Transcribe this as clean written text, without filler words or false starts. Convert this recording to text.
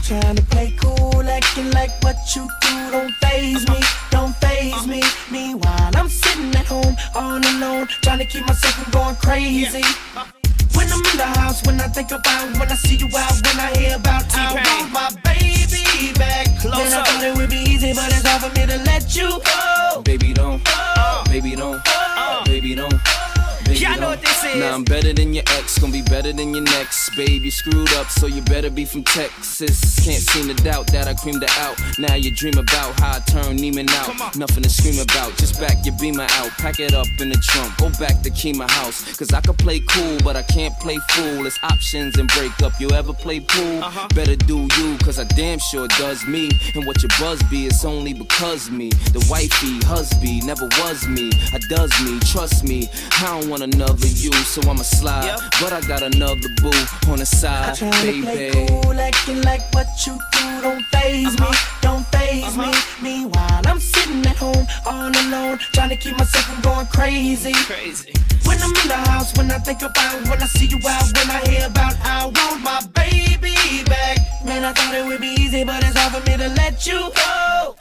Trying to play cool, acting like what you do don't faze me, don't faze me. Meanwhile, I'm sitting at home all alone, trying to keep myself from going crazy. When I'm in the house, when I think about, when I see you out, when I hear about, I want my baby back. Then I thought it would be easy, but it's hard for me to let you go. Baby don't, baby don't, baby don't. Yeah, I know what this is. Now I'm better than your ex, gonna be better than your next. Babe, you screwed up, so you better be from Texas. Can't seem to doubt that I creamed her out. Now you dream about how I turned Neiman out. Nothing to scream about, just back your Beamer out. Pack it up in the trunk, go back to Kima house. Cause I could play cool, but I can't play fool. It's options and break up. You ever play pool? Better do you, cause I damn sure does me. And what your buzz be, it's only because me. The wifey, husband, never was me. I does me, trust me. I don't want another you, so I'ma slide. But I got another boo on the side, baby. Play cool, acting like what you do don't faze me, don't faze me. Meanwhile, I'm sitting at home all alone, trying to keep myself from going crazy. When I'm in the house, when I think about, when I see you out, when I hear about, I want my baby back. Man, I thought it would be easy, but it's hard for me to let you go.